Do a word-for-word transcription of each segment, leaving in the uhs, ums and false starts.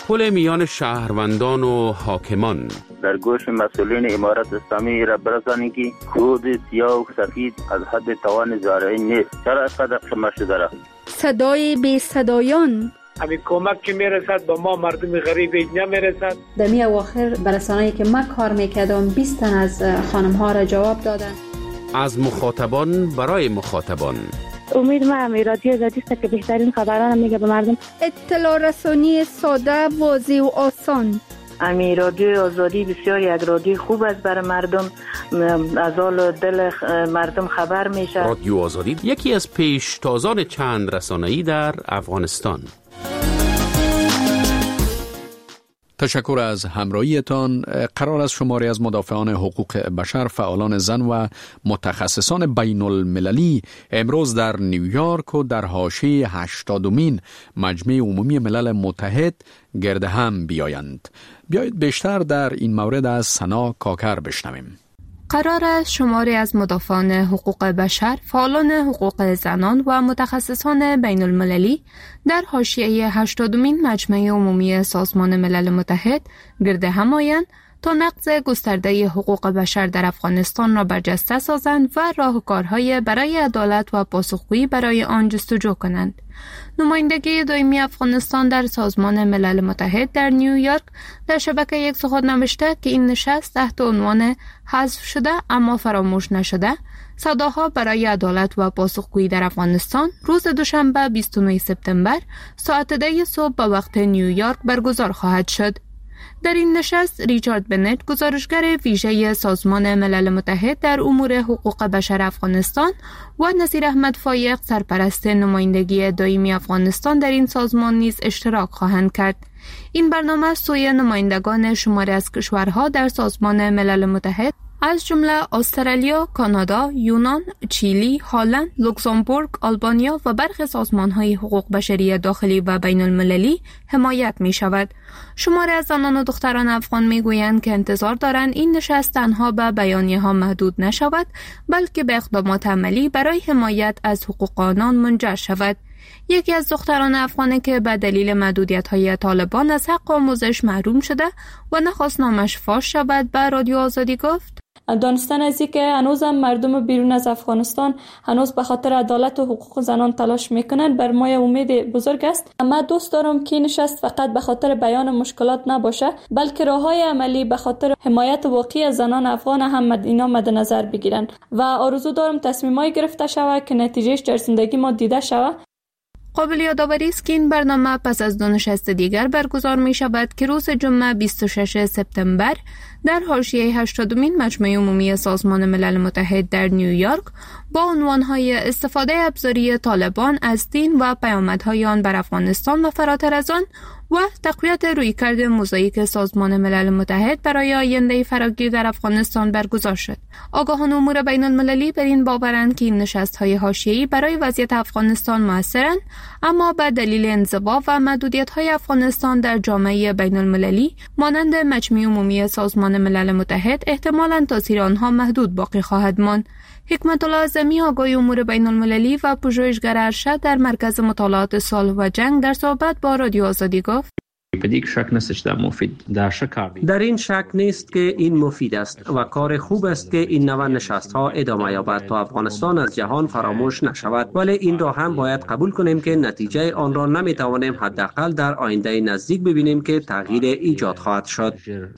پل میان شهروندان و حاکمان. در گوش مسئولین امارت اسلامی را برسانی که خود سیاه و سفید از حد توان زارعی نیست. چرا قدر شما شده؟ صدای بی صدایان. همین کمک که میرسد با ما مردم غریب اینجا میرسد. در می اواخر برسانه‌ای که من کار میکردم بیست تن از خانم ها را جواب دادن. از مخاطبان برای مخاطبان. امید ما هم رادیو آزادی است که بهترین خبران میگه به مردم. اطلاع رسانی ساده، واضح و آسان. امی رادیو آزادی بسیار یک رادیو خوب است برای مردم، از حال دل مردم خبر میشه. رادیو آزادی یکی از پیشتازان چند رسانه‌ای در افغانستان. تشکر از همراهیتان. قرار است شماری از مدافعان حقوق بشر، فعالان زن و متخصصان بین المللی امروز در نیویورک و در حاشیه هشتادمین مجمع عمومی ملل متحد گرد هم بیایند. بیایید بیشتر در این مورد از سنا کاکر بشنویم. قرار است شماری از مدافعان حقوق بشر، فعالان حقوق زنان و متخصصان بین المللی در حاشیه هشتادمین مجمع عمومی سازمان ملل متحد گرد هم آیند تا نقض گسترده حقوق بشر در افغانستان را برجسته سازند و راهکارهای برای عدالت و پاسخگویی برای آن جستجو کنند. نمایندگی دائمی افغانستان در سازمان ملل متحد در نیویورک در شبکه یک سخن نوشته که این نشست تحت عنوان حذف شده اما فراموش نشده، صداها برای عدالت و پاسخگویی در افغانستان روز دوشنبه بیست و نه سپتامبر ساعت ده صبح به وقت نیویورک برگزار خواهد شد. در این نشست ریچارد بنت، گزارشگر ویژه سازمان ملل متحد در امور حقوق بشر افغانستان و نصیر احمد فایق، سرپرست نمایندگی دائمی افغانستان در این سازمان نیز اشتراک خواهند کرد. این برنامه سوی نمایندگان شماری از کشورها در سازمان ملل متحد از جمله استرالیا، کانادا، یونان، چیلی، هلند، لوکزامبورگ، آلبانیا و برخی سازمان‌های حقوق بشری داخلی و بین المللی حمایت می شود. شماری از زنان و دختران افغان می گویند که انتظار دارند این نشست تنها به بیانیه ها محدود نشود، بلکه به اقدامات عملی برای حمایت از حقوق آنان منجر شود. یکی از دختران افغانی که به دلیل محدودیت‌های طالبان از حق آموزش محروم شده و نخواست نامش فاش شود به رادیو آزادی گفت: دانستن از این که هنوز هم مردم بیرون از افغانستان هنوز به خاطر عدالت و حقوق زنان تلاش میکنند بر ما امید بزرگ است. اما دوست دارم که نشست فقط به خاطر بیان مشکلات نباشه، بلکه راههای عملی به خاطر حمایت واقعی از زنان افغان هم اینا مد نظر بگیرن و آرزو دارم تصمیمای گرفته شود که نتیجهش در زندگی ما دیده شود. قابل یادآوری است که این برنامه پس از دو نشست دیگر برگزار می شود که روز جمعه بیست و شش سپتامبر در حاشیه هشتادمین مجمع عمومی سازمان ملل متحد در نیویورک با عنوانهای استفاده ابزاری طالبان از دین و پیامدهای آن بر افغانستان و فراتر از آن و تقویت رویکرد موزاییک سازمان ملل متحد برای آینده فراگیر در افغانستان برگزار شد. آگاهان امور بین المللی بر این باورند که این نشست‌های حاشیه‌ای برای وضعیت افغانستان موثرند، اما به دلیل انزوا و محدودیت‌های افغانستان در جامعه بین المللی مانند مجمع عمومی سازمان ملل متحد احتمالاً تاثیر آنها محدود باقی خواهد ماند. حکمت الله اعظمی، آگاه امور بین المللی و پژوهشگر ارشد در مرکز مطالعات صلح و جنگ، در صحبت با رادیو آزادی گفت: در این شک نیست که این مفید است و کار خوب است که این نوع نشست‌ها ادامه یابد تا افغانستان از جهان فراموش نشود، ولی این را هم باید قبول کنیم که نتیجه آن را نمیتوانیم حداقل در آینده نزدیک ببینیم که تغییر ایجاد خواهد شد.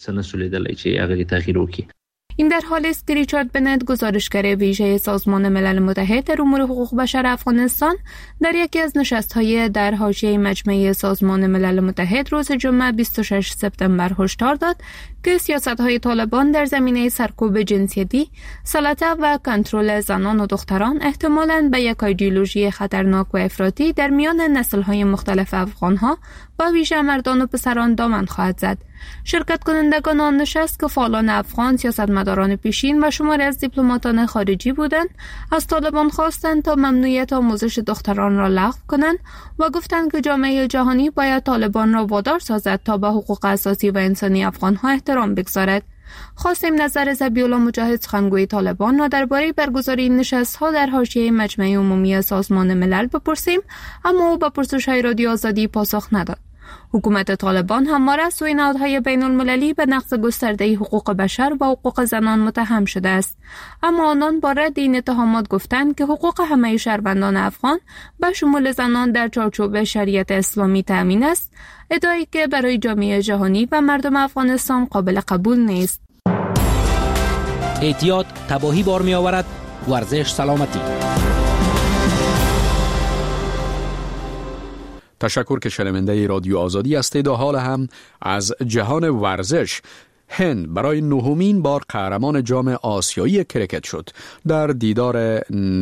این در حالی است که ریچارد بنت، گزارشگر ویژه سازمان ملل متحد در امور حقوق بشر افغانستان، در یکی از نشست‌های در حاشیه مجمع سازمان ملل متحد روز جمعه بیست و شش سپتامبر هشدار داد که سیاست‌های طالبان در زمینه سرکوب جنسیتی، سلطه و کنترل زنان و دختران احتمالاً به یک ایدئولوژی خطرناک و افراطی در میان نسل‌های مختلف افغان‌ها و ویژه مردان و پسران دامن خواهد زد. شرکت کنندگان آن نشست که فعالان افغان، سیاستمداران پیشین و شماری از دیپلماتان خارجی بودند، از طالبان خواستند تا ممنوعیت آموزش دختران را لغو کنند و گفتند که جامعه جهانی باید طالبان را وادار سازد تا به حقوق اساسی و انسانی افغان‌ها احترام بگذارد. خواستیم نظر ذبیح‌الله مجاهد، سخنگوی طالبان، را درباره برگزاری این نشست‌ها در حاشیه مجمع عمومی سازمان ملل بپرسیم، اما او به پرسش‌های رادیو آزادی پاسخ نداد. حکومت طالبان همواره از سوی نهادهای بین المللی به نقض گسترده حقوق بشر و حقوق زنان متهم شده است، اما آنان با رد این اتهامات گفتند که حقوق همه شهروندان افغان به شمول زنان در چارچوب شریعت اسلامی تامین است، ادعایی که برای جامعه جهانی و مردم افغانستان قابل قبول نیست. احتیاط تباهی بار می آورد، ورزش سلامتی. تشکر که شنونده رادیو آزادی هستید. و حال هم از جهان ورزش. هند برای نهمین بار قهرمان جام آسیایی کرکت شد. در دیدار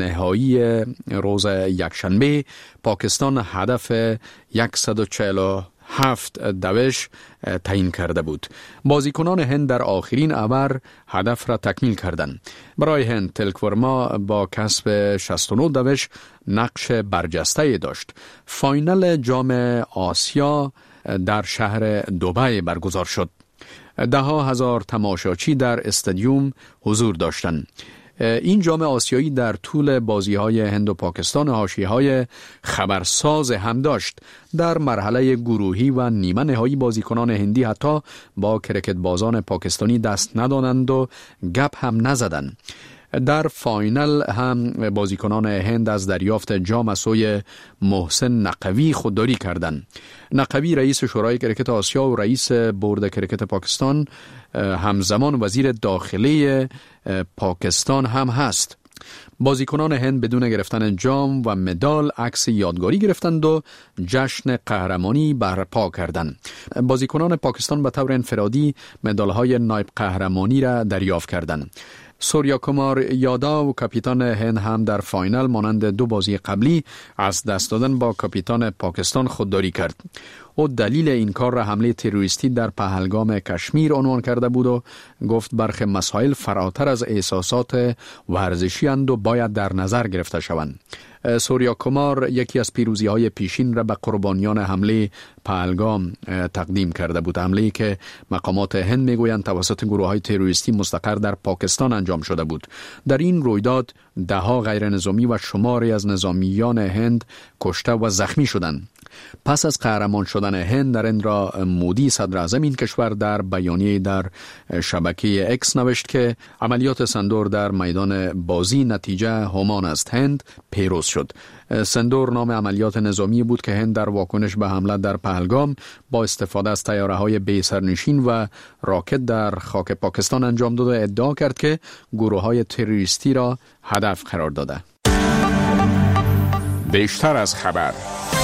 نهایی روز یکشنبه پاکستان هدف صد و چهل و هفت دوش تعیین کرده بود. بازیکنان هند در آخرین اوور هدف را تکمیل کردند. برای هند تلک ورما با کسب شصت و نه دوش نقش برجسته داشت. فاینال جام آسیا در شهر دبی برگزار شد. ده ها هزار تماشاچی در استادیوم حضور داشتند. این جام آسیایی در طول بازی‌های هند و پاکستان حاشیه‌های خبرساز هم داشت. در مرحله گروهی و نیمه نهایی بازیکنان هندی حتی با کرکت بازان پاکستانی دست ندادند و گپ هم نزدند. در فاینال هم بازیکنان هند از دریافت جام از سوی محسن نقوی خودداری کردند. نقوی رئیس شورای کرکت آسیا و رئیس بورد کرکت پاکستان همزمان وزیر داخلی پاکستان هم هست. بازیکنان هند بدون گرفتن جام و مدال عکس یادگاری گرفتند و جشن قهرمانی برپا کردند. بازیکنان پاکستان به طور انفرادی مدال‌های نایب قهرمانی را دریافت کردند. سوریا کمار یاداو و کاپیتان هند هم در فاینال مانند دو بازی قبلی از دست دادن با کاپیتان پاکستان خودداری کرد. او دلیل این کار را حمله تروریستی در پهلگام کشمیر عنوان کرده بود و گفت برخی مسائل فراتر از احساسات ورزشی اند و باید در نظر گرفته شوند. سوریا کمار یکی از پیروزی های پیشین را به قربانیان حمله پهلگام تقدیم کرده بود. حمله‌ای که مقامات هند میگویند توسط گروه های تروریستی مستقر در پاکستان انجام شده بود. در این رویداد ده ها غیر نظامی و شماری از نظامیان هند کشته و زخمی شدند. پس از قهرمان شدن هند، نریندرا مودی صدر اعظم این کشور در بیانیه در شبکه اکس نوشت که عملیات سندور در میدان بازی نتیجه همان است. هند پیروز شد. سندور نام عملیات نظامی بود که هند در واکنش به حمله در پهلگام با استفاده از طیاره‌های بی سرنشین و راکت در خاک پاکستان انجام داد و ادعا کرد که گروه‌های تروریستی را هدف قرار داده. بیشتر از خبر.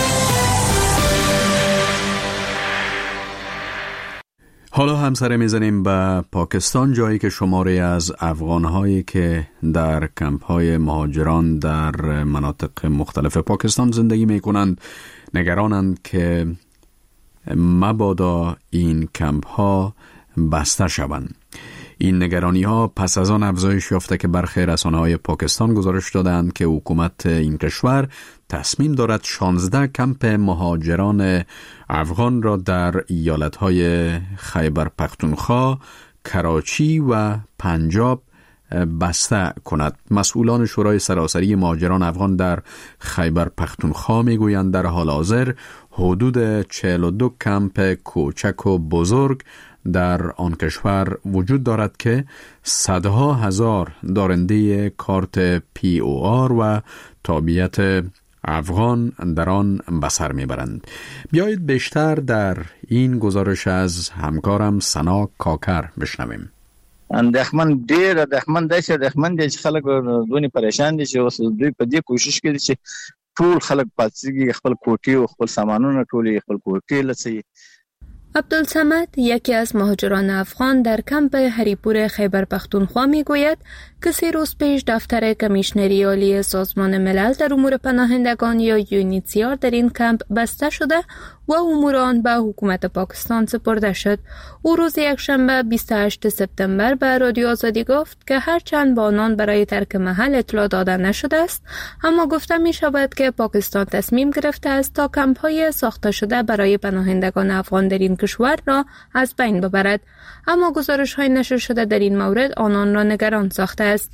حالا هم سر میزنیم به پاکستان، جایی که شماری از افغانهایی که در کمپ‌های مهاجران در مناطق مختلف پاکستان زندگی میکنند نگرانند که مبادا این کمپ‌ها بسته شوند. این نگرانی ها پس از آن افزایش یافته که برخی رسانه‌های پاکستان گزارش دادند که حکومت این کشور تصمیم دارد شانزده کمپ مهاجران افغان را در ایالت‌های خیبر پختونخوا، کراچی و پنجاب بسته کند. مسئولان شورای سراسری مهاجران افغان در خیبر پختونخوا میگویند در حال حاضر حدود چهل و دو کمپ کوچک و بزرگ در آن کشور وجود دارد که صدها هزار دارنده کارت پی او آر و تابعیت افغان در آن به سر میبرند. بیایید بیشتر در این گزارش از همکارم سنا کاکر بشنویم. اندېښمن ډېر اندېښمن دی چې اندېښمن دي چې خلک دونې پریشان دي چې اوس دوی په دې کوشش کوي چې ټول خلک پاتېږي، خپل کوټې او خپل سامانونه ټول خپل کوټې لڅي. عبدالصمد، یکی از مهاجران افغان در کمپ هریپور خیبر پختونخوا میگوید که سه روز پیش دفتر کمیشنری عالی سازمان ملل در امور پناهندگان یا یونیتسیار در این کمپ بسته شده و امور آن به حکومت پاکستان سپرده شد. او روز یکشنبه بیست و هشتم سپتامبر به رادیو آزادی گفت که هرچند به آنان برای ترک محل اطلاع داده نشده است، اما گفته می شود که پاکستان تصمیم گرفته است تا کمپ های ساخته شده برای پناهندگان افغان در این کشور را از بین ببرد. اما گزارش های نشر شده در این مورد آنان را نگران ساخته است.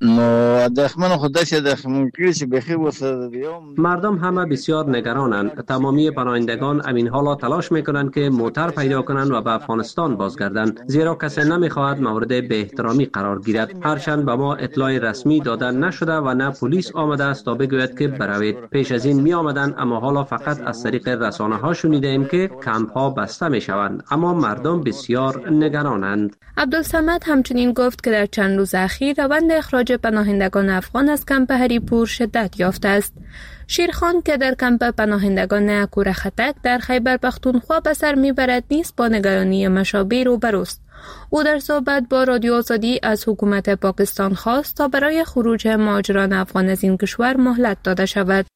نو دښمن خدای شه دښمن کړي چې بخي وسه مردم همه بسیار نگرانند. تمامی پناهندگان امین حالا تلاش میکنند که موتر پیدا کنند و به افغانستان بازگردند، زیرا کسی نمیخواهد مورد به احترامی قرار گیرد. هرچند به ما اطلاع رسمی داده نشده و نه پلیس آمده است تا بگوید که بروید. پیش از این می آمدند، اما حالا فقط از طریق رسانه ها شنیده ایم که کمپ ها بسته می شوند، اما مردم بسیار نگرانند. عبدالصمد همچنین گفت که در چند روز اخیر روند اخراج پناهندگان افغان از کمپ هریپور شدت یافته است. شیرخان که در کمپ پناهندگان اکور خطک در خیبر پختونخوا به سر میبرد نیست با نگرانی مشابه روبروست. او در صحبت با رادیو آزادی از حکومت پاکستان خواست تا برای خروج مهاجران افغان از این کشور مهلت داده شود.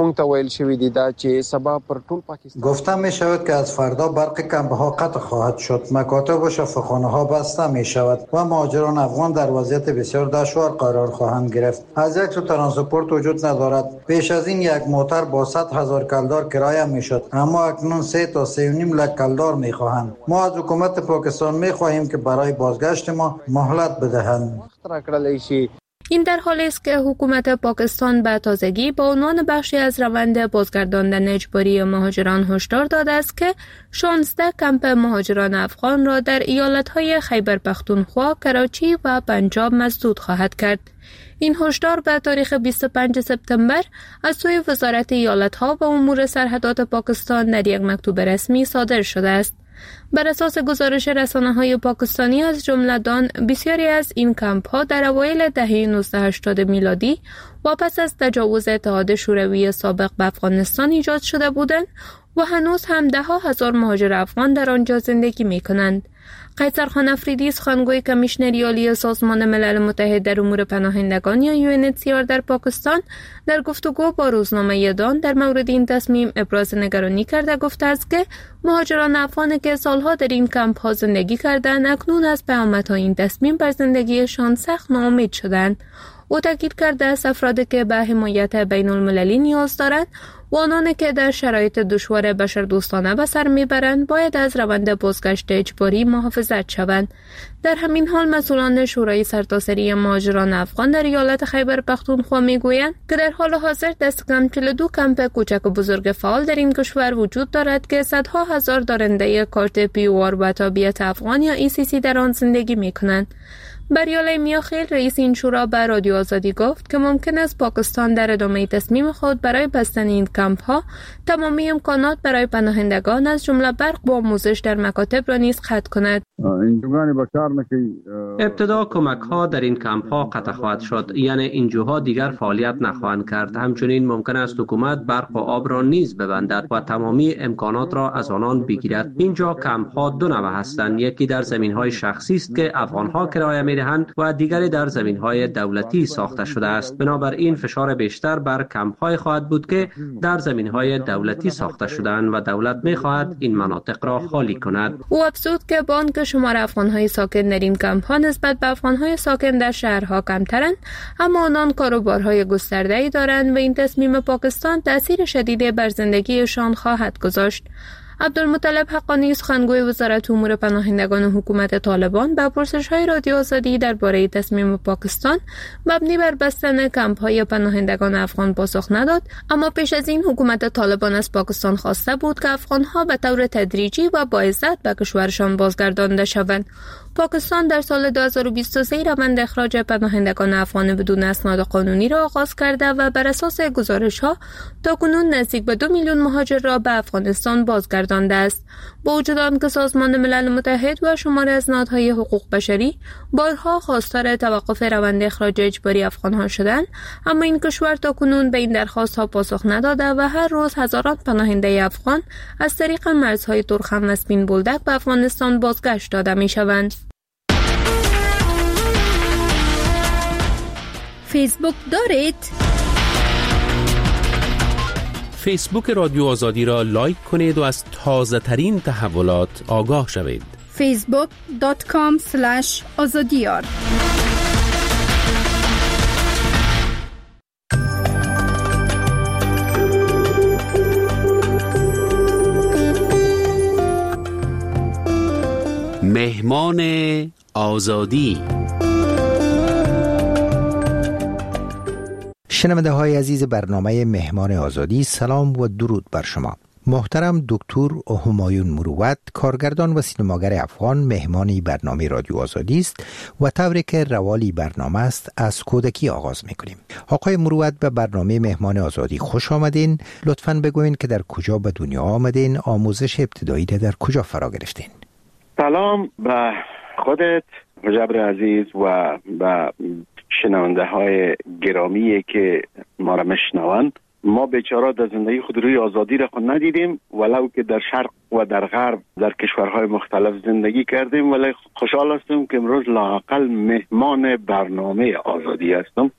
گفته می شود که از فردا برق کمپ ها قطع خواهد شد، مکاتب و شفاخانه ها بسته می شود و مهاجران افغان در وضعیت بسیار دشوار قرار خواهند گرفت. از یک سو ترانسپورت وجود ندارد. پیش از این یک موتر با صد هزار کلدار کرایه می شد، اما اکنون سه تا سه و نیم لک کلدار می خواهند. ما از حکومت پاکستان می خواهیم که برای بازگشت ما مهلت بدهند. این در حالی است که حکومت پاکستان به تازگی با عنوان بخشی از روند بازگرداندن اجباری مهاجران هشدار داده است که شانزده کمپ مهاجران افغان را در ایالت‌های خیبر پختونخوا، کراچی و پنجاب مسدود خواهد کرد. این هشدار به تاریخ بیست و پنجم سپتامبر از سوی وزارت ایالت‌ها و امور سرحدات پاکستان در یک مکتوب رسمی صادر شده است. بر اساس گزارش رسانه‌های پاکستانی از جمله دان، بسیاری از این کمپ‌ها در اوایل دهه نوزده هشتاد میلادی و پس از تجاوز اتحاد شوروی سابق به افغانستان ایجاد شده بودند و هنوز هم ده ها هزار مهاجر افغان در آنجا زندگی می‌کنند. قیصر خان افریدی، سخنگوی کمیشنری عالی سازمان ملل متحد در امور پناهندگان یا یو ان اچ سی آر در پاکستان، در گفتگو با روزنامه دان در مورد این تصمیم ابراز نگرانی کرده گفته است که مهاجران افغان که سالها در این کمپ ها زندگی کردند اکنون از پیامدهای این تصمیم بر زندگیشان سخت ناامید شدند. او تاکید کرده است افرادی که به حمایت بین المللی نیاز دارند و آنانی که در شرایط دشوار بشردوستانه به سر میبرند باید از روند بازگشت اجباری محافظت شوند. در همین حال مسئولان شورای سرتاسری مهاجران افغان در ایالت خیبر پختونخوا میگویند که در حال حاضر دست کم چهل و دو کمپ کوچک و بزرگ فعال در این کشور وجود دارد که صدها هزار دارنده کارت پی او آر و تابعیت افغان یا ای سی سی در آن زندگی میکنند. بریال میاخیل، رئیس این شورا، به رادیو آزادی گفت که ممکن است پاکستان در ادامه تصمیم خود برای بستن این کمپ ها تمامی امکانات برای پناهندگان از جمله برق و آموزش در مکاتب را نیز قطع کند. ابتدا کمک ها در این کمپ ها قطع خواهد شد، یعنی اینجوها دیگر فعالیت نخواهند کرد. همچنین ممکن است حکومت برق و آب را نیز ببندد و تمامی امکانات را از آنان بگیرد. اینجا کمپ ها دو نوع هستند، یکی در زمین های شخصی است که افغان ها کرایه می‌دهند و دیگری در زمین های دولتی ساخته شده است. بنابراین فشار بیشتر بر کمپ های خواهد بود که در زمین های دولتی ساخته شده‌اند و دولت می‌خواهد این مناطق را خالی کند. او افزود که با آنکه شمار افغان‌های ساکن در این کمپ‌ها نسبت به افغان‌های ساکن در شهرها کمترند، اما آنان کاروبارهای گسترده‌ای دارند و این تصمیم پاکستان تأثیر شدیدی بر زندگیشان خواهد گذاشت. عبدالمطلب حقانی، سخنگوی وزارت امور پناهندگان و حکومت طالبان، به پرسش‌های رادیو آزادی درباره تصمیم پاکستان مبنی بر بستن کمپ‌های پناهندگان افغان پاسخ نداد، اما پیش از این حکومت طالبان از پاکستان خواسته بود که افغان‌ها به طور تدریجی و با عزت به کشورشان بازگردانده شوند. پاکستان در سال دو هزار و بیست و سه روند اخراج پناهندگان افغان بدون اسناد قانونی را آغاز کرده و بر اساس گزارش‌ها تاکنون نزدیک به دو میلیون مهاجر را به افغانستان بازگردانده است. با وجود آنکه سازمان ملل متحد و شماری از نهادهای حقوق بشری بارها خواستار توقف روند اخراج اجباری افغان‌ها شدند، اما این کشور تاکنون به این درخواست‌ها پاسخ نداده و هر روز هزاران پناهنده افغان از طریق مرزهای ترخم و سپین بولدک به افغانستان بازگشت داده می‌شوند. فیسبوک دارید؟ فیسبوک رادیو آزادی را لایک کنید و از تازه ترین تحولات آگاه شوید. فیسبوک دات کام اسلش آزادیار. مهمان آزادی. شنونده های عزیز برنامه مهمان آزادی، سلام و درود بر شما. محترم دکتر همایون مروت، کارگردان و سینماگر افغان، مهمانی برنامه رادیو آزادی است و طوری که روالی برنامه است از کودکی آغاز میکنیم. آقای مروت به برنامه مهمان آزادی خوش آمدین. لطفاً بگوین که در کجا به دنیا آمدین، آموزش ابتدایی در کجا فرا گرفتین؟ سلام به خودت مجبر عزیز و به شنونده های گرامی که ما را میشنوند. ما بیچاره در زندگی خود روی آزادی را خود ندیدیم، ولو که در شرق و در غرب در کشورهای مختلف زندگی کردیم، ولی خوشحال هستم که امروز لااقل مهمان برنامه آزادی هستم.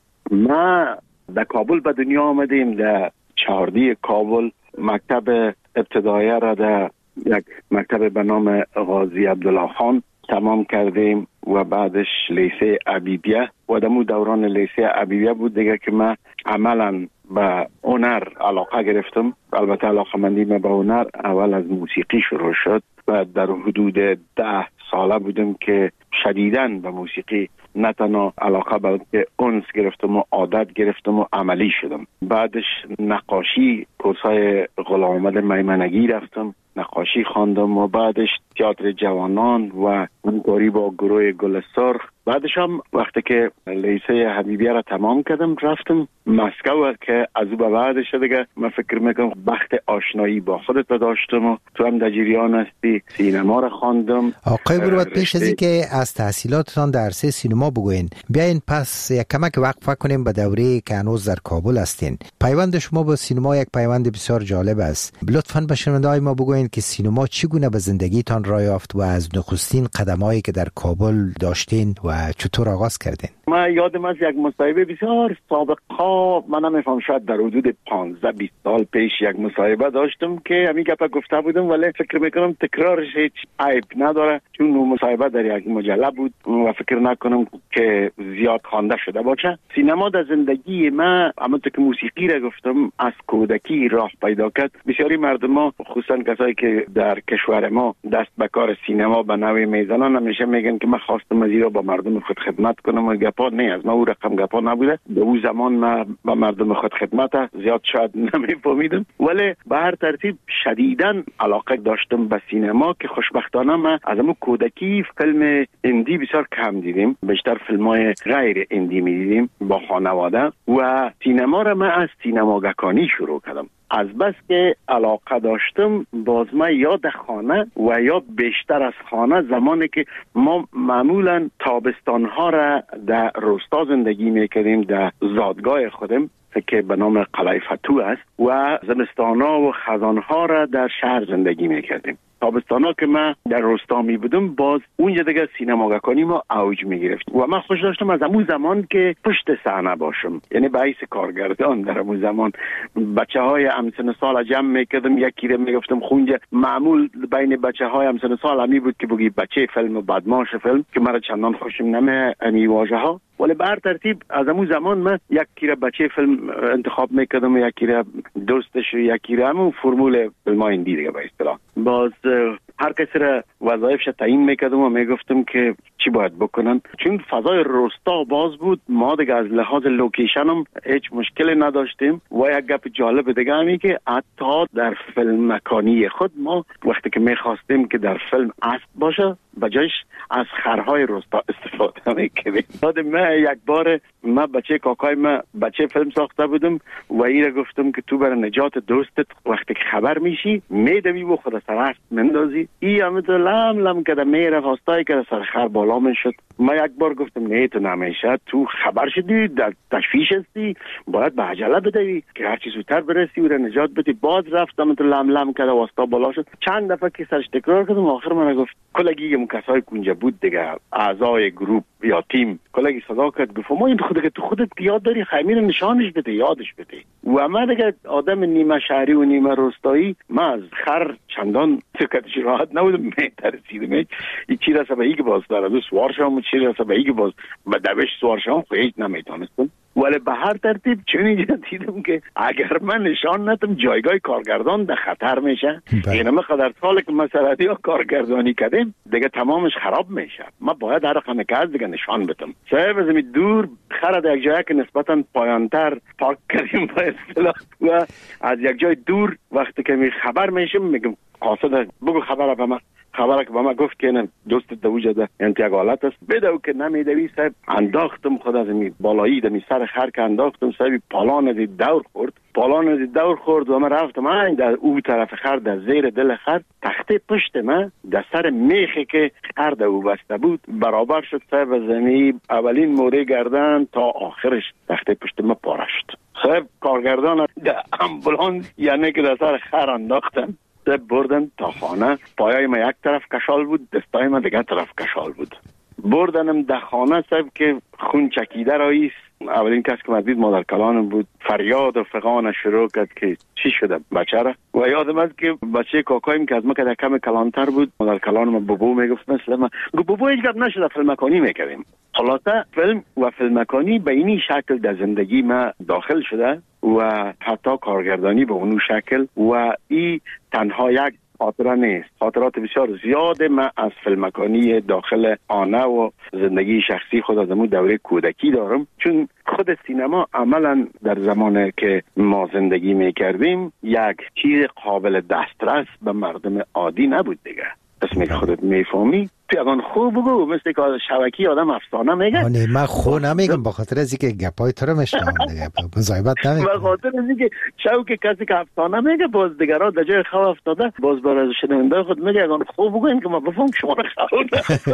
ما در کابل به دنیا آمدیم، در چهاردی کابل مکتب ابتدایی را در یک مکتب به نام غازی عبدالله خان تمام کردیم و بعدش لیسه عبیبیه و دمو دوران لیسه عبیبیه بود دیگه که من عملا به هنر علاقه گرفتم. البته علاقه مندی من به هنر اول از موسیقی شروع شد و در حدود ده ساله بودم که شدیداً به موسیقی نه تنها علاقه بلکه انس گرفتم و عادت گرفتم و عملی شدم. بعدش نقاشی کورسای غلام محمد میمنگی رفتم، نقاشی خواندم و بعدش تئاتر جوانان و همکاری با گروه گل سرخ. بعدش هم وقتی که لیسه حبیبیه را تمام کردم رفتم مسکو که از او به بعدش دیگه من فکر میکنم بخت آشنایی با خودت داشتم و تو هم در جریان هستی. سینما را خواندم. آقای مروت، پیش از اینکه از تحصیلاتتان در عرصه سینما بگوین، بیاین پس یک کمک وقفه کنیم به دوره که هنوز در کابل هستین. پیوند شما با سینما یک پیوند بسیار جالب است. لطفاً به شنونده‌های ما بگوین که سینما چگونه به زندگیتان راه یافت و از نخستین قدمایی که در کابل داشتین و چطور آغاز کردین؟ من یادم از یک مصاحبه بسیار سابقا، من نمیفهم شاید در حدود پانزده بیست سال پیش یک مصاحبه داشتم که همین گپا گفته بودم، ولی فکر میکنم تکرارش هیچ عیب نداره چون اون مصاحبه در یک مجله بود و فکر نکنم که زیاد خوانده شده باشه. سینما در زندگی من همونطور که موسیقی را گفتم از کودکی راه پیدا کرد. بسیاری مردم ها خصوصا کسایی که در کشور ما دست به کار سینما به نوی میزنن همیشه میگن که من خواستم از ایرا با مردم خود خدمت کنم و گپا نه از ما او رقم گپا نبوده. به اون زمان من با مردم خود خدمت زیاد شاید نمیفهمیدم، ولی به هر ترتیب شدیداً علاقه داشتم به سینما که خوشبختانه من از همون کودکی فیلم هندی بسیار کم دیدیم، بیشتر فیلم‌های غیر هندی می‌دیدیم با خانواده و سینما را من از سینماگکانی شروع کردم. از بس که علاقه داشتم باز من یا در خانه و یا بیشتر از خانه، زمانی که ما معمولا تابستانها را در روستا زندگی میکردیم در زادگاه خودم که به نام قلعه فتو است و زمستانها و خزانها را در شهر زندگی میکردیم. تابستانا که من در روستا می بودم باز اونجا دیگه سینماگکانی ما اوج می گرفت و من خوش داشتم از همون زمان که پشت صحنه باشم، یعنی به حیث کارگردان در همون زمان بچه های همسن سال جمع می کردم، یکی رو می گفتم خونجا. معمول بین بچه های همسن سال همی بود که بگی بچه فیلم و بدماش فیلم که مرا چندان خوشم نمی امی واژه ها، ولی به هر ترتیب از همون زمان من یکی رو بچه فیلم انتخاب می کردم و یکی رو دوستش و یکی رو همون فرمول فیلم های هندی دیگه به اصطلاح. باز هر کسی را وظایفش تعیین میکردم و میگفتم که چی باید بکنن، چون فضای روستا باز بود. ما دیگه از لحاظ لوکیشن هم هیچ مشکلی نداشتیم و یک گپ جالب دیگه همی که حتی در فیلم مکانی خود ما وقتی که میخواستیم که در فیلم اسب باشه بجایش از خرهای روستا استفاده میکردیم. یادم من یک بار من بچه کاکای من بچه فیلم ساخته بودم و ایره گفتم که تو برای نجات دوستت وقتی که خبر میشی میدوی و خود سر اسب مندازی. ای همه تو لم لم کده میره خواستایی که سر خر بالا من شد. من یک بار گفتم نه تو نمیشه، تو خبر شدی در تشویش هستی، باید به عجله بدوی که هرچی زودتر برسی و را نجات بدی. باز رفتم تو لم لم کده واسطا بالا شد. چند دفعه که سرش تکرار کردم آخر من گفت کلگی اون کسای اونجا بود دیگه اعضای گروپ یا تیم کلگی صدا کرد گفت ما این خودت که تو خودت یاد داری خمیر نشانش بده یادش بده. و من دیگه آدم نیمه شهری و نیمه روستایی من از خر چندان سکتش راحت نبودم، میترسیدم این چی رسه به ایگه باز داره دو سوار شام و چی رسه به ایگه باز به دوش سوار شام خیلی نمیتونستم. ولی به هر ترتیب چنین دیدم که اگر من نشان ندم جایگاه کارگردان در خطر میشه. اینم قدر سال که مسئله ها کارگردانی کردیم دیگه تمامش خراب میشه. ما باید هر رقم که از دیگه نشان بدم. صاحب از می دور خرد یک جایی که نسبتا پایانتر پارک کردیم با اصطلاح و از یک جای دور وقتی که می خبر میشم میگم قاصد بگو خبر به من. خبره که با ما گفت که دوست دوجه ده انتیاگ حالت است بدو که نمیدوی صاحب انداختم خود از می بالایی دمی سر خر که انداختم صاحب پالان از دور خورد پالان از دور خورد و من رفتم من در او طرف خر در زیر دل خر تخته پشت من در سر میخی که خر در او بسته بود برابر شد صاحب زمین اولین موره گردن تا آخرش تخته پشت من پاره شد. صاحب کارگردان در امبولانس یعنی که در سر خر انداختن بردن تا خانه. پایای ما یک طرف کشال بود دستای ما دیگه طرف کشال بود. بردنم در خانه صاحب که خون چکیده راییست. اولین کس که مدید مادر کلانم بود فریاد و فغان شروع کرد که چی شده بچه را و یادم است که بچه کاکایم که از ما که کم کلانتر بود مادر کلانم بابو میگفت مثل ما بابو هیچ گپ نشده فیلمکانی میکردیم. حالاتا فیلم و فیلمکانی به اینی شکل در زندگی ما داخل شده و حتی کارگردانی به اونو شکل و ای تنها یک خاطره نیست. خاطرات بسیار زیاده من از فیلمکانی داخل آنه و زندگی شخصی خود از امون دوره کودکی دارم چون خود سینما عملا در زمانی که ما زندگی میکردیم یک چیز قابل دسترس به مردم عادی نبود دیگه. اسمی که خودت میفهمی پیغان خوب بگو مثل که شبکی آدم افسانه میگه. نه من خو نمیگم به خاطر از اینکه گپای تو رو میشنم دیگه مزایبت نمیگم به خاطر از اینکه شوک کسی که افسانه میگه باز دیگران در جای خو افتاده باز برای شنونده خود میگه اگه خوب بگو این که ما بفهم شما رو خو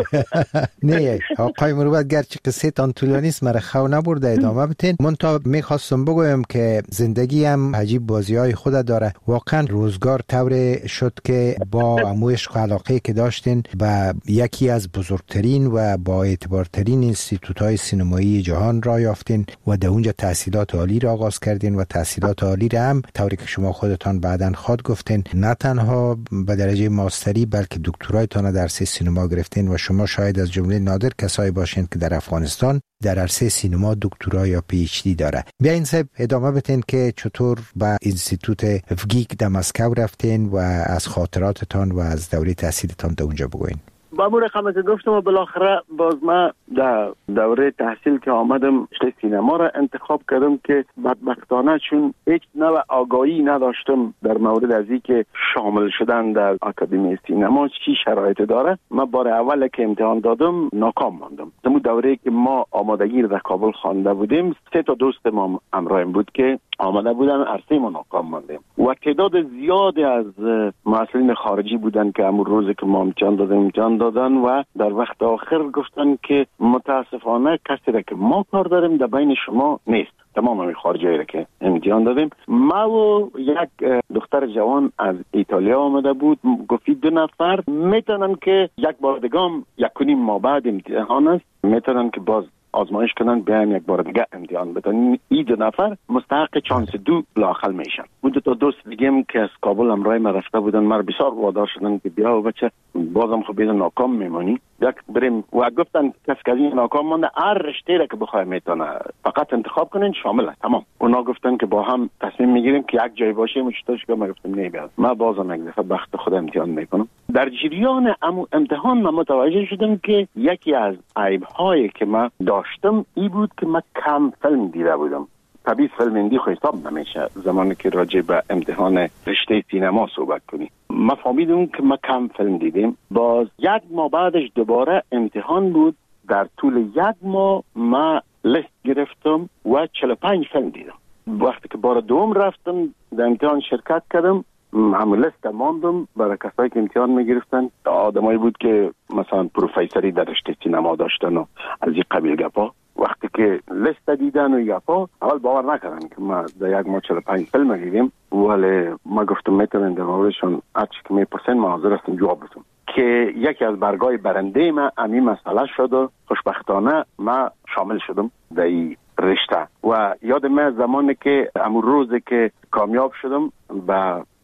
نه آقای مروت گرچه قصه تان طولانی است مرا خو نبرده ادامه بدین. من تا میخواستم بگویم که زندگی هم عجیب بازی‌های خود داره. واقعا روزگار طور شد که با عموش علاقه که داشتین و یکی از بزرگترین و با اعتبارترین انستیتوت‌های سینمایی جهان را یافتین و در اونجا تحصیلات عالی را آغاز کردین و تحصیلات عالی را هم طوری که شما خودتان بعداً خود گفتین نه تنها به درجه ماستری بلکه دکترایتان در عرصه سینما گرفتین و شما شاید از جمله نادر کسایی باشین که در افغانستان در عرصه سینما دکترا یا پی اچ دی داره. بیاین صاحب ادامه بدین که چطور به انستیتوت افگیک در مسکو رفتین و از خاطراتتان و از دوره تحصیلتان در اونجا بگوین. با مو رقم که گفتم و بالاخره باز ما در دوره تحصیل که آمدم رشته سینما را انتخاب کردم که بدبختانه چون هیچ نوع آگاهی نداشتم در مورد از این که شامل شدن در آکادمی سینما چی شرایط داره. من بار اول که امتحان دادم ناکام ماندم. در اون دوره که ما آمادگی را در کابل خوانده بودیم سه تا دوست ما همراهیم بود که آماده بودن عرصه ما ناکام ماندیم و تعداد زیادی از محصلین خارجی بودن که همون روزی که ما امتحان دادیم امتحان دادن و در وقت آخر گفتن که متاسفانه کسی را که ما کار داریم در بین شما نیست. تمام همین خارجی را که امتحان دادیم ما و یک دختر جوان از ایتالیا آمده بود گفتی دو نفر میتونن که یک بار دیگه یک کنیم ما بعد امتحان است میتونن که باز آزمایش کنن بیان یک بار دیگه امتحان بدن. این دو نفر مستحق چانس دو لااقل میشن. اون دو تا دوست دیگه هم که از کابل همراه ما رفته بودن ما بسیار وادار شدن که بیا و بچه بازم خب بیدن ناکام میمانی یک بریم و گفتن کسی که این ناکام مانده هر رشته را که بخواه میتونه فقط انتخاب کنین شامل است. تمام. اونا گفتن که با هم تصمیم میگیریم که یک جای باشیم. چطورش که ما گفتم نه بیاد ما بازم یک دفعه بخت خود امتحان میکنم. در جریان امتحان ما متوجه شدم که یکی از عیب‌هایی که ما داشتم ای بود که من کم فیلم دیده بودم. طبیعی فیلم هندی خو حساب نمیشه زمانی که راجع به امتحان رشته سینما صحبت کنی. ما فهمیدم که ما کم فیلم دیدیم. باز یک ماه بعدش دوباره امتحان بود. در طول یک ماه ما لیست گرفتم و چهل و پنج فیلم دیدم. وقتی که بار دوم رفتم در امتحان شرکت کردم همون لیست ماندم برای کسایی که امتحان میگرفتن. آدمایی بود که مثلا پروفیسوری در رشته سینما داشتن و از این قبیل گپا. وقتی که لیست دیدن و گپا اول باور نکردن که ما در یک ماه چهل و پنج فیلم دیدیم ولی ما گفتم میتونن در موردشون هرچی که میپرسن ما حاضر هستم جواب بدم که یکی از برگای برنده ما همین مسئله شد و خوشبختانه ما شامل شدم در این رشته. و یاد من زمانی که همون روزی که کامیاب شدم به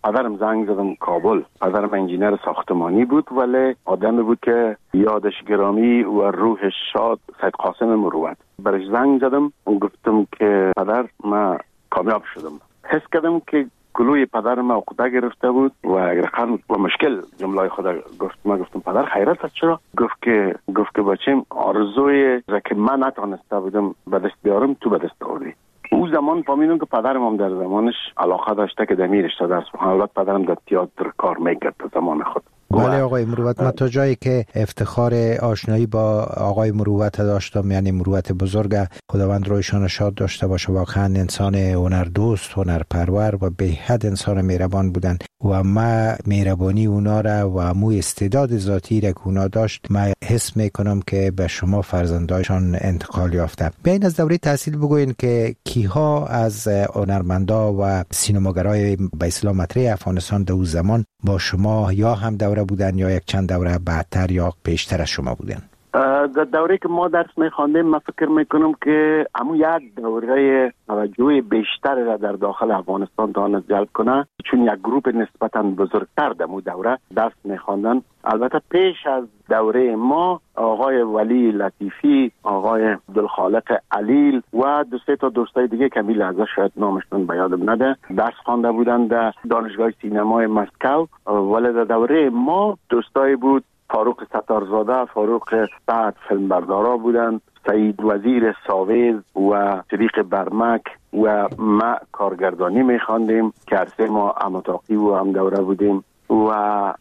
پدرم زنگ زدم کابل. پدرم انجینر ساختمانی بود ولی آدمی بود که یادش گرامی و روحش شاد، سید قاسم مروت. برش زنگ زدم و گفتم که پدر من کامیاب شدم. حس کردم که کلوی پدر ما عقده گرفته بود و رقم و مشکل جمله خدا گفت. ما گفتم پدر خیرت است چرا؟ گفت که گفت که بچم آرزوی را که من نتونسته بودم به دست بیارم تو به دست آوردی. او زمان فهمیدم که پدرم هم در زمانش علاقه داشته که دمی رشته درس بخونه. البته پدرم در تئاتر کار میکرد در زمان خود. بله آقای مروت، من تا جایی که افتخار آشنایی با آقای مروت داشتم، یعنی مروت بزرگ، خداوند رویشان شاد داشته باشه، واقعا انسان هنردوست، هنرپرور و به حد انسان مهربان بودن و ما مهربانی اونا را و مو استعداد ذاتی را که اونا داشت ما حس میکنم که به شما فرزندایشان انتقال یافته. بیاین از دوره تحصیل بگوین که کیها از هنرمندا و سینماگرای به اصطلاح مطرح افغانستان در اون زمان با شما یا هم دوره بودن یا یک چند دوره بعدتر یا پیشتر از شما بودن؟ در دوره که ما درس میخواندیم من فکر میکنم که همون یک دوره توجه بیشتر را در داخل افغانستان تانست جلب کنه، چون یک گروپ نسبتا بزرگتر در مو دوره درس میخواندن. البته پیش از دوره ما آقای ولی لطیفی، آقای عبدالخالق علیل و دو سه تا دوستای دیگه که می لحظه شاید نامشون به یادم نده درس خوانده بودن در دانشگاه سینمای مسکو. ولی در دوره ما دوستای بود فاروق ستارزاده، فاروق سعد فیلمبردارا بودن، سعید وزیر ساویز و صدیق برمک و ما کارگردانی میخواندیم که عرصه ما اماتاقی و هم دوره بودیم و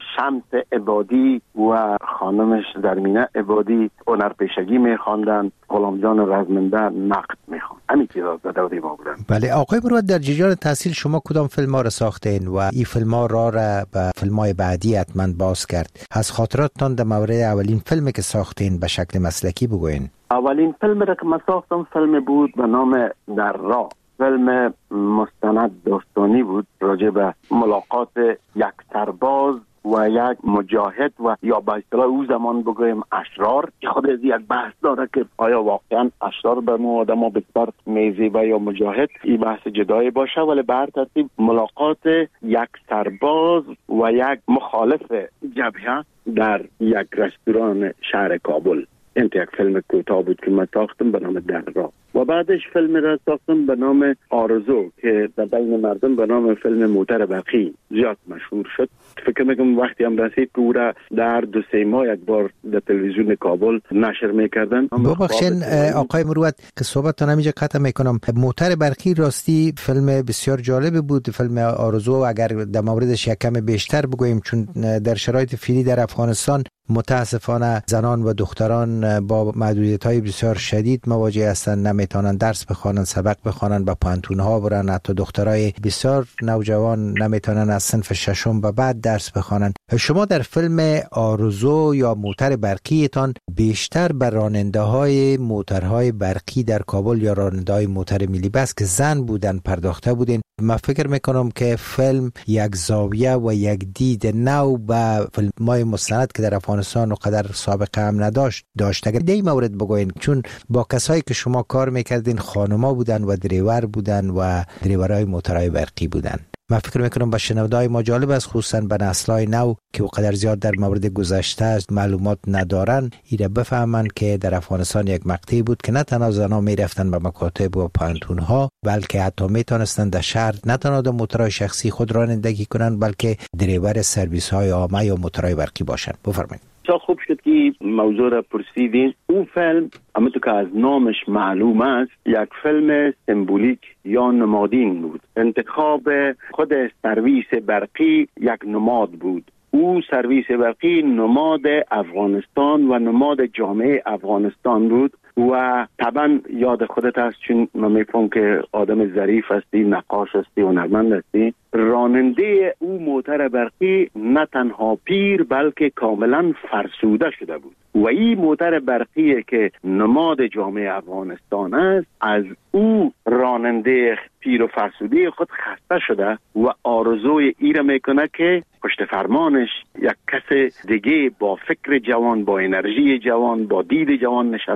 شمس عبادی و خانمش درمینه عبادی هنرپیشگی میخواندن، غلام جان رزمنده نقد میخواند. همین چیزا در دوره ما بودن. بله آقای مروت، در جریان تحصیل شما کدام فیلم ها را ساختین و این فیلم ها را را به فیلم های بعدی حتما باز کرد؟ از خاطراتتان در مورد اولین فیلمی که ساختین به شکل مسلکی بگوین. اولین فیلم را که من ساختم فیلم بود به نام در راه. فیلم مستند داستانی بود راجع به ملاقات یک سرباز و یک مجاهد و یا به اصطلاح او زمان بگویم اشرار، که خود از یک بحث داره که آیا واقعا اشرار به ما آدم ها بسیار میزیبه یا مجاهد، این بحث جدایی باشه. ولی به هر ترتیب ملاقات یک سرباز و یک مخالف جبهه در یک رستوران شهر کابل. این یک فیلم کوتاه بود که من ساختم به نام در راه و بعدش فیلم را ساختم به نام آرزو که در بین مردم به نام فیلم موتر برقی زیاد مشهور شد. فکر میکنم وقتی هم رسید که او را در دو سه ماه یک بار در تلویزیون کابل نشر میکردن. ببخشین آقای مروت که صحبتتون همینجا قطع میکنم. موتر برقی راستی فیلم بسیار جالب بود. فیلم آرزو اگر در موردش یک کم بیشتر بگوییم، چون در شرایط فعلی در افغانستان متاسفانه زنان و دختران با محدودیت‌های بسیار شدید مواجه هستند، نمیتونن درس بخوانن، سبق بخوانن، با پانتون‌ها برن. حتی دخترای بسیار نوجوان نمیتونن از صنف ششم به بعد درس بخوانن. شما در فیلم آرزو یا موتر برقیتان بیشتر بر راننده‌های موترهای برقی در کابل یا راننده‌های موتر ملی بس که زن بودن پرداخته بودین. من فکر میکنم که فیلم یک زاویه و یک دید نو به فیلم‌های مستند که در افغانستان و قدر سابقه هم نداشت داشت. اگر دی مورد بگوین، چون با کسایی که شما کار میکردین خانوما بودن و دریور بودن و دریورای موترهای برقی بودن. من فکر میکنم با شنونده‌های ما جالب است، خصوصا به نسل‌های نو که قدر زیاد در مورد گذشته معلومات ندارن، ایره بفهمن که در افغانستان یک مقطعی بود که نه تنها زنان میرفتن به مکاتب و پانتون‌ها، بلکه حتی میتونستن در شهر نه تنها در موترهای شخصی خود رانندگی کنن، بلکه دریور سرویس‌های عامه یا موترهای برقی باشن. بفرمایید. خوب شد که موضوع را پرسیدین. اون فیلم همونطور که از نامش معلوم است یک فیلم سمبولیک یا نمادین بود. انتخاب خود سرویس برقی یک نماد بود. او سرویس برقی نماد افغانستان و نماد جامعه افغانستان بود و طبعا یاد خودت هست، چون من میفهم که آدم ظریف هستی، نقاش هستی، هنرمند هستی. راننده او موتر برقی نه تنها پیر بلکه کاملا فرسوده شده بود و این موتر برقی که نماد جامعه افغانستان است از او راننده پیر و فرسوده خود خسته شده و آرزوی ای را میکنه که پشت فرمانش یک کس دیگه با فکر جوان، با انرژی جوان، با دید جوان نشسته باشه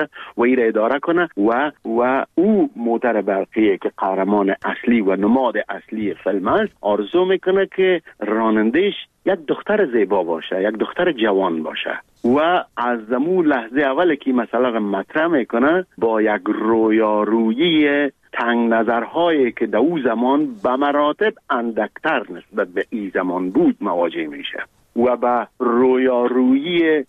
باشه و این را اداره کنه و و او موتر برقی که قهرمان اصلی و نماد اصلی فیلم است آرزو میکنه که رانندش یک دختر زیبا باشه، یک دختر جوان باشه و از زمون لحظه اول که مثلا مطرح میکنه با یک رویارویی تنگ نظرهایی که در او زمان به مراتب اندکتر نسبت به این زمان بود مواجه میشه و به رویارویی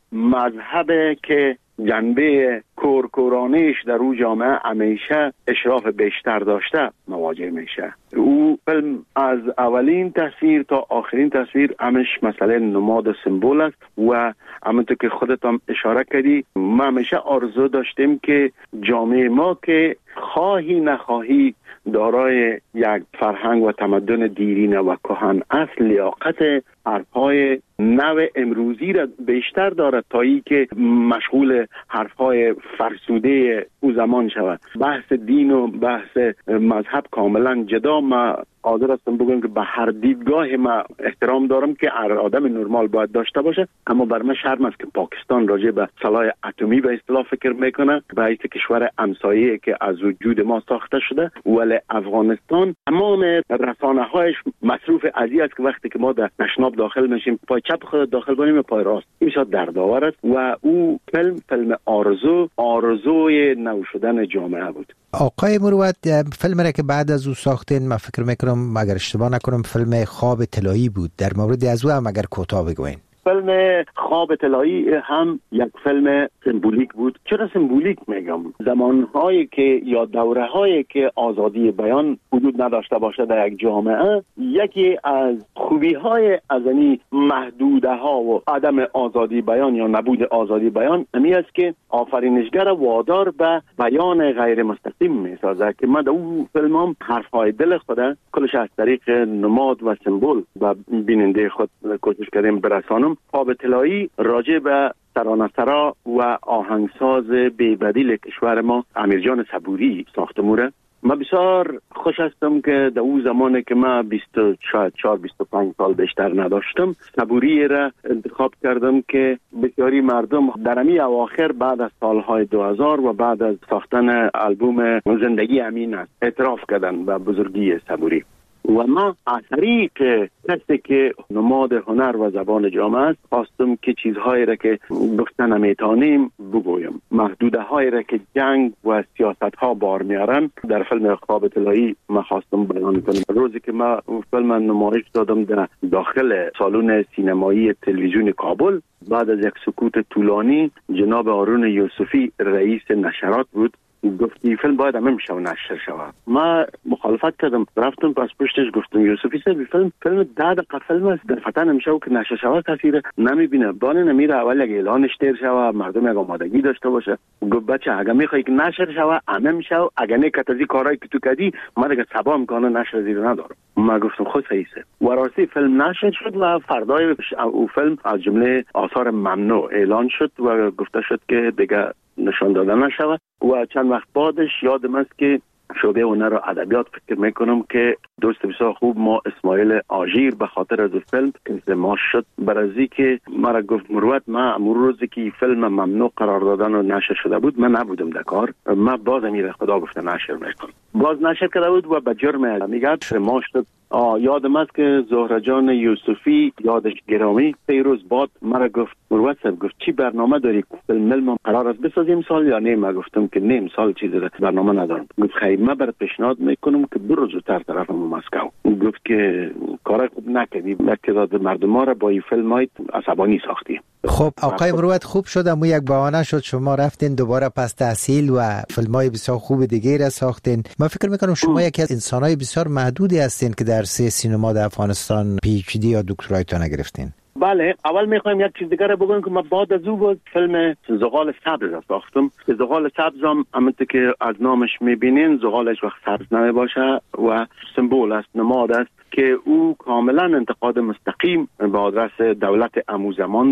مذهب که جنبه کورکورانش در او جامعه همیشه اشراف بیشتر داشته مواجه میشه. او فیلم از اولین تصویر تا آخرین تصویر همش مسئله نماد و سمبول است و همونطور که خودت هم اشاره کردی ما همیشه آرزو داشتیم که جامعه ما که خواهی نخواهی دارای یک فرهنگ و تمدن دیرینه و کهن اصل لیاقت حرفهای نو امروزی را بیشتر دارد تا ای که مشغول حرفهای فرسوده او زمان شود. بحث دین و بحث مذهب کاملا جدا. ما حاضر هستم بگم که به هر دیدگاه ما احترام دارم که هر آدم نرمال باید داشته باشه، اما بر من شرم است که پاکستان راجع به سلاح اتمی به اصطلاح فکر میکنه به حیث کشور همسایه که از وجود ما ساخته شده، ولی افغانستان تمام رسانه هایش مصروف ازی است که وقتی که ما در تشناب داخل میشیم پای چپ خود داخل کنیم پای راست. این شاد دردآور است و او فیلم فیلم آرزو آرزوی نو شدن جامعه بود. آقای مروت، فیلم را که بعد از او ساختین من فکر میکنم اگر اشتباه نکنم فیلم خواب طلایی بود، در مورد از او هم اگر کوتاه بگوین. فیلم خواب طلایی هم یک فیلم سمبولیک بود. چرا سمبولیک میگم؟ زمانهایی که یا دوره‌هایی که آزادی بیان وجود نداشته باشه در یک جامعه، یکی از خوبی‌های از این محدوده‌ها و عدم آزادی بیان یا نبود آزادی بیان امی است که آفرینشگر وادار به بیان غیر مستقیم میسازه که ما در اون فیلم هم حرفهای دل خود کلش از طریق نماد و سمبول و بیننده خود کوشش کردیم برسانم. خواب طلایی راجع به ترانه‌سرا و آهنگساز بی‌بدیل کشور ما امیرجان صبوری ساخته موره. من بسیار خوش هستم که در اون زمانی که من بیست و چهار بیست و پنج سال بیشتر نداشتم صبوری را انتخاب کردم که بسیاری مردم در امی اواخر بعد از سالهای دو هزار و بعد از ساختن آلبوم زندگی امین است اعتراف کردن به بزرگی صبوری و ما از طریق کسی که نماد هنر و زبان جامعه است خواستم که چیزهایی را که گفتن نمیتانیم بگویم، محدوده هایی را که جنگ و سیاست ها بار میارن در فیلم خواب طلایی ما خواستم بیان کنم. روزی که ما فیلم نمایش دادم در داخل سالن سینمایی تلویزیون کابل، بعد از یک سکوت طولانی جناب هارون یوسفی رئیس نشرات بود گفتی فیلم باید همه میشه و نشر شود. ما مخالفت کردم، رفتم پس پشتش گفتم یوسفی صاحب فیلم فیلم ده دقیقه فیلم است در فتن نمیشه و که نشر شود تاثیر نمیبینه. بانه نمیره اول یک اعلانش تیر شود مردم یک آمادگی داشته باشه. گفت بچه اگه میخوای که نشر شود همه میشه و اگه نکتازی کارایی که تو کردی ما دیگه صبا میکنه نشر زیر ندارم. ما گفتم خود صحیحه و راستی فیلم نشر شد و فردای او فیلم از جمله آثار ممنوع اعلان شد و گفته شد که دیگه نشان دادن نشود و چند وقت بعدش یادم است که شعبه هنر و ادبیات فکر میکنم که دوست بسیار خوب ما اسماعیل آژیر به خاطر از فیلم که ما شد برازی که مرا گفت مروت ما امور روزی که فیلم ممنوع قرار دادن و نشر شده بود من نبودم در کار، ما باز امیر خدا گفته نشر میکنم، باز نشر کرده بود و به جرم میگه ما شد. یادم است که زهره جان یوسفی یادش گرامی سه روز بعد مرا گفت مروت صاحب گفت چی برنامه داری فیلم ما قرار است بسازیم سال یا نه؟ ما گفتم که نیم سال چیزی برنامه ندارم. گفت خیر من برات پیشنهاد میکنم که برو زودتر طرف مسکو. گفت که کار خوب نکردی، یک تعداد مردم را با این فیلمای عصبانی ساختی. خب آقای مروت خوب شد اما یک بهانه شد شما رفتین دوباره پس تحصیل و فیلمای بسیار خوب دیگه را ساختین. من فکر میکنم شما یکی از انسانای بسیار محدودی هستین که در سه سینما در افغانستان پی اچ دی یا دکترایتون گرفتین. بله، اول میخوایم یک چیز دیگه رو بگم که من بعد از او فیلم زغال سبز ساختم. زغال سبز هم همونطور که از نامش میبینین زغالش وقت سبز نمی باشه و سمبول است، نماد است که او کاملا انتقاد مستقیم به آدرس دولت امو زمان بود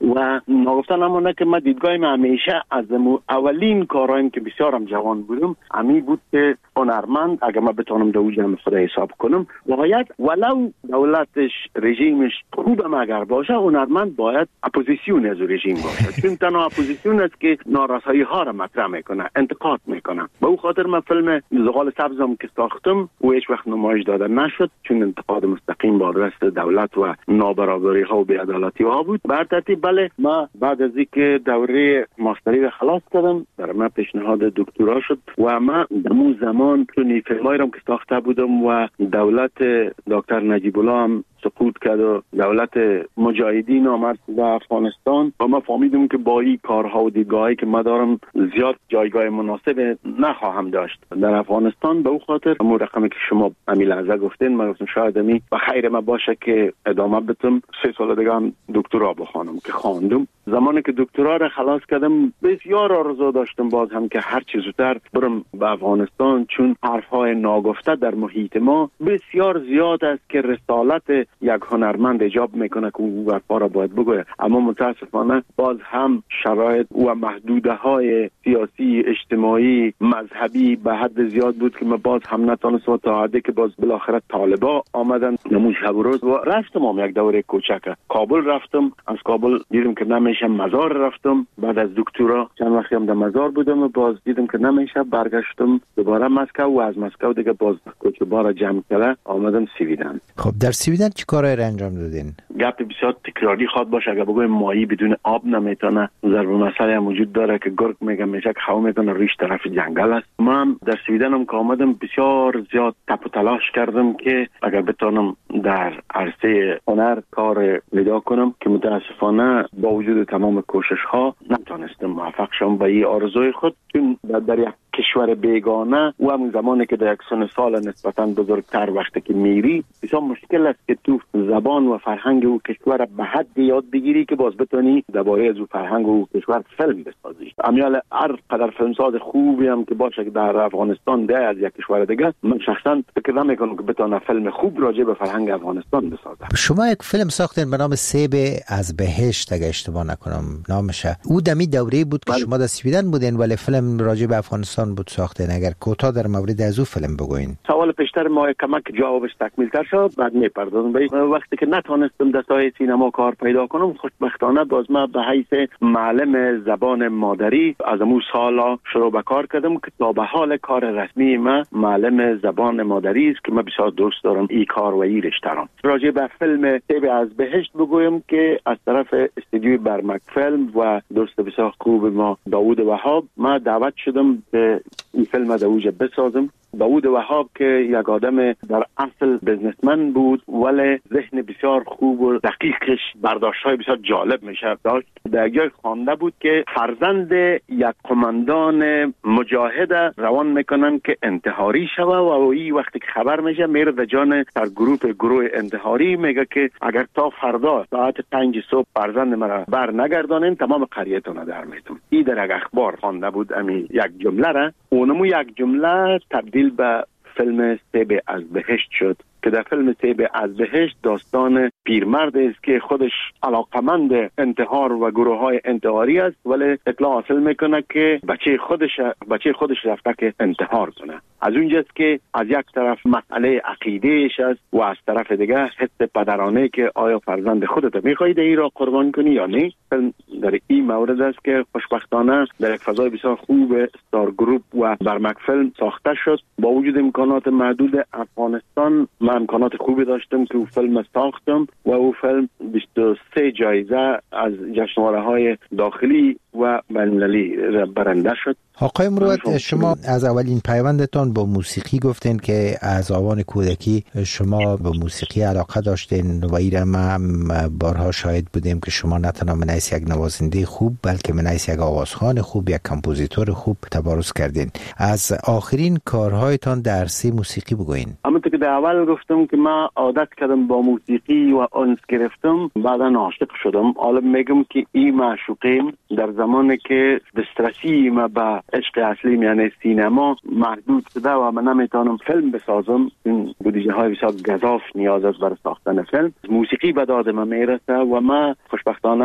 و نگفتن نمونه که من دیدگاهیم همیشه از اولین کارهایم که بسیارم جوان بودم امی بود که هنرمند اگر من بتونم دو جمع خدا حساب کنم باید ولو دولتش رژیمش خوبم اگر باشه هنرمند باید اپوزیسیون از رژیم باشه چون تنها اپوزیسیون است که نارسایی ها را مطرح میکنه انتقاد میکنه. به او خاطر من فیلم زغال سبزم که ساختم و هیچ وقت نمایش داده نشد چون انتقاد مستقیم با دست دولت و نابرابری ها و بی‌عدالتی ها بود. بر ترتیب بله ما بعد از اینکه دوره ماستری را خلاص کردم در من پیشنهاد دکترا شد و ما در اون زمان چون فیلمایی را که ساخته بودم و دولت دکتر نجیب الله هم سقوط کرد و دولت مجاهدین آمد به افغانستان و ما فهمیدیم که با این کارها و دیدگاهی که ما دارم زیاد جایگاه مناسب نخواهم داشت در افغانستان. به او خاطر همون رقمی که شما امی لحظه گفتین ما گفتم شاید امی و خیر ما باشه که ادامه بدم سه سال دیگه هم دکترا بخوانم که خواندم. زمانی که دکترا را خلاص کردم بسیار آرزو داشتم باز هم که هر چه زودتر برم به افغانستان چون حرفهای ناگفته در محیط ما بسیار زیاد است که رسالت یک هنرمند ایجاب میکنه که او حرفا را باید بگوید اما متاسفانه باز هم شرایط و محدوده های سیاسی اجتماعی مذهبی به حد زیاد بود که ما باز هم نتونستم تا حدی که باز بالاخره طالبا آمدن نمون شب و روز و رفتم هم یک دوره کوچک کابل رفتم از کابل دیدم که نمیشه مزار رفتم بعد از دکترا چند وقتی هم در مزار بودم و باز دیدم که نمیشه برگشتم دوباره مسکو و از مسکو دیگه باز کوچه بارا جمع کرده آمدم سویدن. خب در سویدن چی کارایی را انجام دادین؟ گپ بسیار تکراری خواد باشه اگر بگویم ماهی بدون آب نمیتونه ضرب مسئله هم وجود داره که گرگ میگه میشه که خو میکنه ریش طرف جنگل است. من در سویدن هم که آمدم بسیار زیاد تپ و تلاش کردم که اگر بتونم در عرصه هنر کار پیدا کنم که متاسفانه با وجود تمام کوشش ها نتونستم موفق شم به این آرزوی خود چون در, در یک کشور بیگانه و همون زمانی که در یک سن سال نسبتاً بزرگتر وقتی که میری بسیار مشکل است که تو زبان و فرهنگ او کشور به حد یاد بگیری که باز بتونی درباره از او فرهنگ او کشور فیلم بسازی. امیال هر قدر فیلمساز خوبی هم که باشه که در افغانستان ده از یک کشور دیگه من شخصا فکر نمیکنم که بتونه فیلم خوب راجع به فرهنگ افغانستان بسازه. شما یک فیلم ساختین به نام سیب از بهشت اگه اشتباه نکنم نامشه. او دمی دوره بود که شما در سویدن بودین ولی فیلم راجع به افغانستان بود ساختین. اگر کوتاه در مورد از او فیلم بگوین. سوال پیشتر ما کمک جوابش تکمیل تر شد بعد میپردازم به وقتی که نتونستم در ساحه سینما کار پیدا کنم خوشبختانه باز ما به حیث معلم زبان مادری از اون سالا شروع به کار کردم که تا به حال کار رسمی ما معلم زبان مادری است که من بسیار دوست دارم این کار و این رشته را. راجع به فیلم سیب از بهشت بگویم که از طرف استودیوی برمک فیلم و دوست بسیار خوب ما داوود وهاب ما دعوت شدم که این فیلم در اوج بسازم. داوود وهاب که یک آدم در اصل بزنسمن بود ولی ذهن بسیار خوب و دقیقش برداشت‌های بسیار جالب میشه داشت. در جای خوانده بود که فرزند یک قماندان مجاهد روان میکنن که انتحاری شوه و این وقتی که خبر میشه میره در جان در گروه گروه انتحاری میگه که اگر تا فردا ساعت پنج صبح فرزند مرا بر نگردانین تمام قریتون در میتون. این در یک اخبار خوانده بود امی یک جمله را اونمو یک جمله تبدیل به فیلم سیب از بهشت شد که در فیلم سیب از بهشت داستان پیرمرد است که خودش علاقمند انتحار و گروه های انتحاری است ولی اطلاع حاصل میکنه که بچه خودش بچه خودش رفته که انتحار کنه. از اونجاست که از یک طرف مسئله عقیدهش است و از طرف دیگه حس پدرانه که آیا فرزند خودت میخواهی این را قربان کنی یا نه. در این مورد است که خوشبختانه در یک فضای بسیار خوب استار گروپ و برمک فیلم ساخته شد. با وجود امکانات محدود افغانستان من امکانات خوبی داشتم که او فیلم ساختم و او فیلم بیست و سه جایزه از جشنواره های داخلی و بین‌المللی برنده شد. آقای مروت شما از اولین پیوندتان با موسیقی گفتین که از آوان کودکی شما به موسیقی علاقه داشتین و ایرم هم بارها شاهد بودیم که شما نه تنها منیس یک نوازنده خوب بلکه منیس یک آوازخوان خوب یک کمپوزیتور خوب تبارز کردین. از آخرین کارهایتان در عرصه موسیقی بگوین. همونطور که در اول گفتم که من عادت کردم با موسیقی و انس گرفتم بعدا عاشق شدم. حالا میگم که این معشوقیم در زمانی که دسترسی ما به عشق اصلی یعنی سینما محدود شده و من نمیتونم فیلم بسازم. این بودجه های بسیار گزاف نیاز است برای ساختن فیلم. موسیقی به داد من میرسه و من خوشبختانه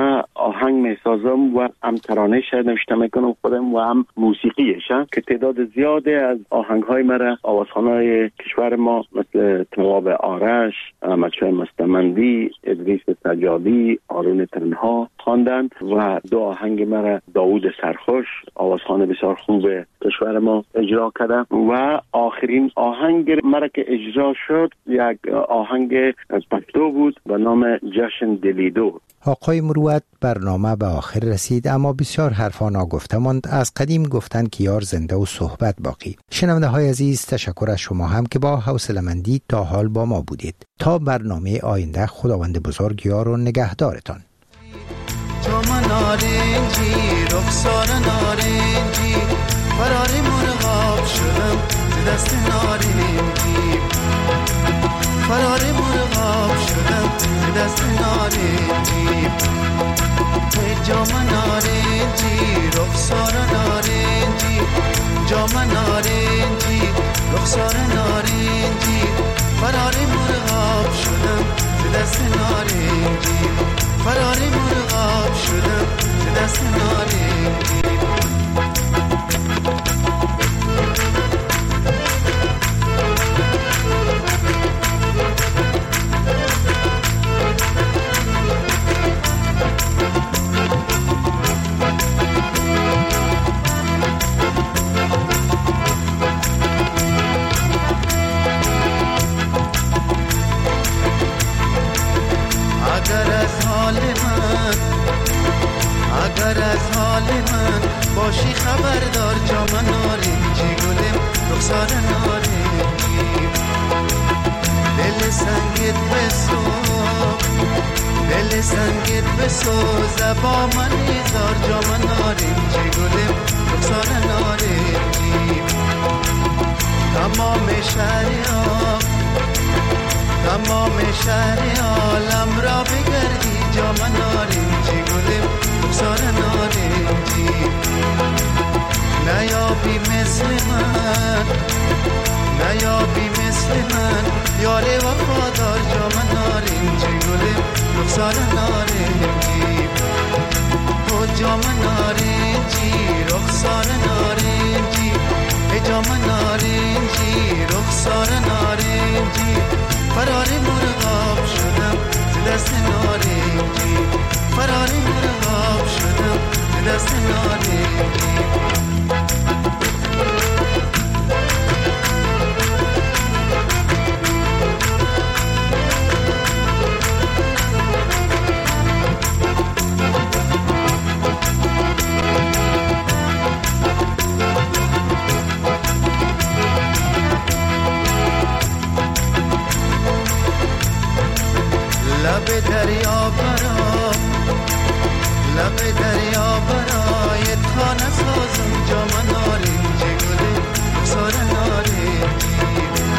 آهنگ میسازم و هم ترانه‌اش نوشته میکنم خودم و هم موسیقیش که تعداد زیاده از آهنگ‌های مرا آوازخوان‌های کشور ما مثل تواب آرش، احمدشاه مستمندی، ادریس سجادی، آرون تنها خواندند و دو آهنگ مرا داوود سرخوش آوازخوان بسیار خوب کشور ما اجرا کرده و آخرین آهنگ مرا که اجرا شد یک آهنگ پشتو بود به نام جشن دلیدو. آقای مروت، برنامه به آخر رسید اما بسیار حرفا ناگفته ماند. از قدیم گفتن که یار زنده و صحبت باقی. شنونده های عزیز، تشکر از شما هم که با حوصله‌مندی تا حال با ما بودید. تا برنامه آینده، خداوند بزرگ یار و نگهدارتان. جام نارنجی، رخسار نارنجی، فراری مرغاب شدم ز دست نارنجی، فراری مرغاب شدم ز دست نارنجی. جام نارنجی، رخسار نارنجی، جام نارنجی، رخسار نارنجی، فراری مرغاب شدم ز دست نارنجی، فراری مرغاب شدم ز دست نارنجی. اگر از حال من باشی خبردار، جام نارنجی گلم رخسار نارنجی، دل سنگت بسوز، دل سنگت بسوز با من ایزار، جام نارنجی گلم رخسار نارنجی. تمام شهریار، تمام شهر عالم را بگردی، جام نارنجی گلم رخسار نارنجی. نیابی مثل من، نیابی مثل من یار وفادار، جام نارنجی گلم رخسار نارنجی. او جام نارنجی، رخسار نارنجی، ای جام نارنجی، رخسار نارنجی، فراری مرغاب شدم ز دست نارنجی، فراری مرغاب شدم ز دست نارنجی. لب دریا برا، لب دریا برای تا نسازم، جام نارنجی گل رخسار نارنجی.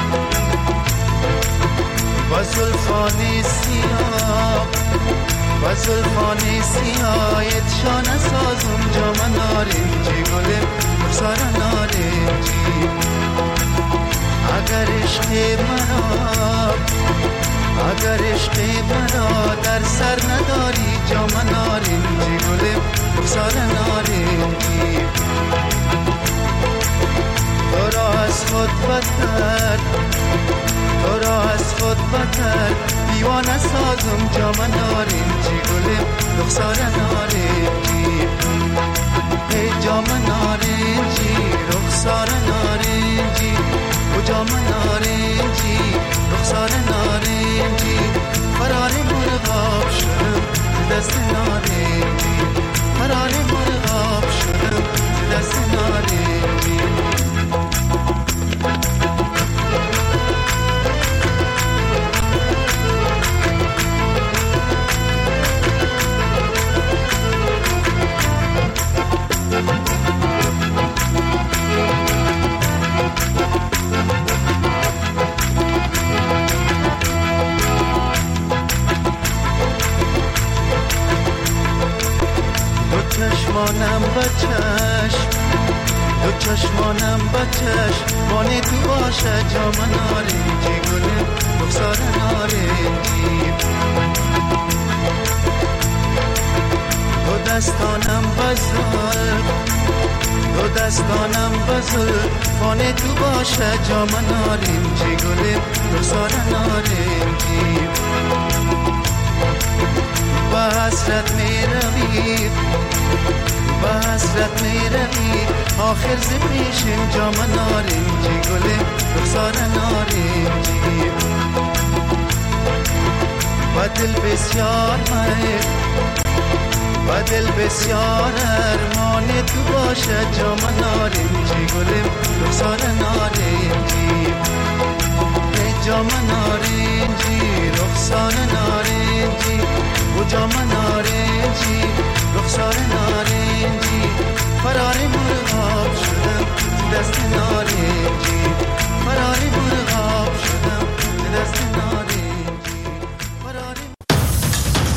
با زلفان سیاه، با زلفان سیاهت شا نسازم، جام نارنجی گل رخسار نارنجی. اگر عشق مرا، اگر عشق مرا در سر نداری، جام نارنجی گلم رخسار نارنجی. تو را از خود بدتر، تو را از خود بدتر دیوانه سازم، جام نارنجی گلم رخسار نارنجی. ای جام نارنجی، رخسار نارنجی، او جام نارنجی، رخسار نارنجی، فراری مرغاب شدم ز دست نارنجی، فراری مرغاب شدم ز دست نارنجی. چشمانم با چشم، دو چشمانم با چشم بانی تو باشه، جام نارنجی گل رخسار نارنجی. دستانم بزل دو دستانم بزل فان تو باشه جام نارنجی گل رخسار نارنجی با حسرت می روی با حسرت می روی آخر ز پیشم جام نارنجی گل رخسار نارنجی با دل بسیار مهر با دل بسیار ارمان تو باشه جام نارنجی گل رخسار نارنجی ای جام نارنجی رخسار نارنجی و جام نارنجی